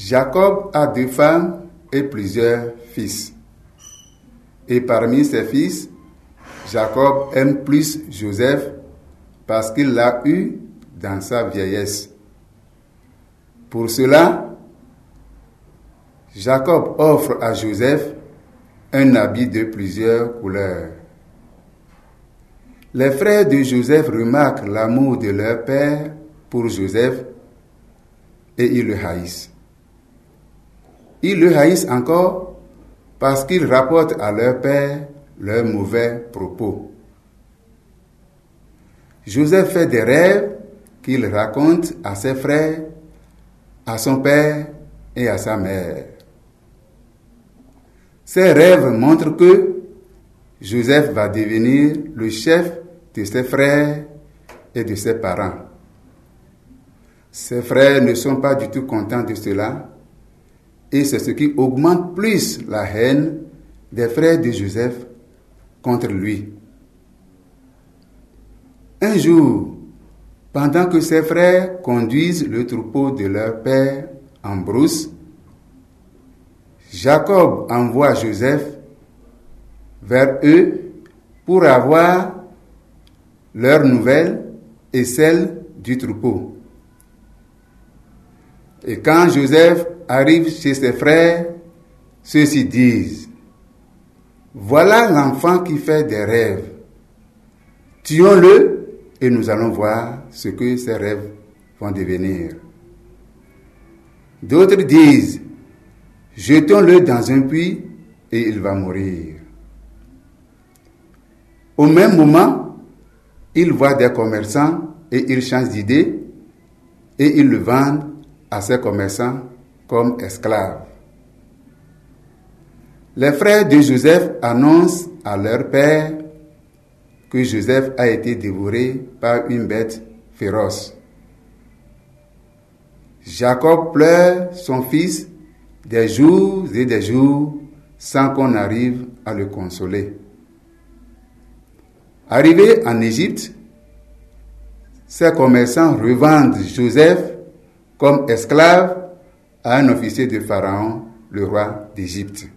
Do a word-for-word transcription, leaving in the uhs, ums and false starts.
Jacob a deux femmes et plusieurs fils. Et parmi ses fils, Jacob aime plus Joseph parce qu'il l'a eu dans sa vieillesse. Pour cela, Jacob offre à Joseph un habit de plusieurs couleurs. Les frères de Joseph remarquent l'amour de leur père pour Joseph et ils le haïssent. Ils le haïssent encore parce qu'ils rapportent à leur père leurs mauvais propos. Joseph fait des rêves qu'il raconte à ses frères, à son père et à sa mère. Ces rêves montrent que Joseph va devenir le chef de ses frères et de ses parents. Ses frères ne sont pas du tout contents de cela et c'est ce qui augmente plus la haine des frères de Joseph contre lui. Un jour, pendant que ses frères conduisent le troupeau de leur père en brousse, Jacob envoie Joseph vers eux pour avoir leurs nouvelles et celles du troupeau. Et quand Joseph arrive chez ses frères, ceux-ci disent: « Voilà l'enfant qui fait des rêves. Tuons-le et nous allons voir ce que ces rêves vont devenir. » D'autres disent: « Jetons-le dans un puits et il va mourir. » Au même moment, ils voient des commerçants et ils changent d'idée et ils le vendent à ces commerçants comme esclaves. Les frères de Joseph annoncent à leur père que Joseph a été dévoré par une bête féroce. Jacob pleure son fils des jours et des jours sans qu'on arrive à le consoler. Arrivé en Égypte, ces commerçants revendent Joseph comme esclave à un officier de Pharaon, le roi d'Égypte.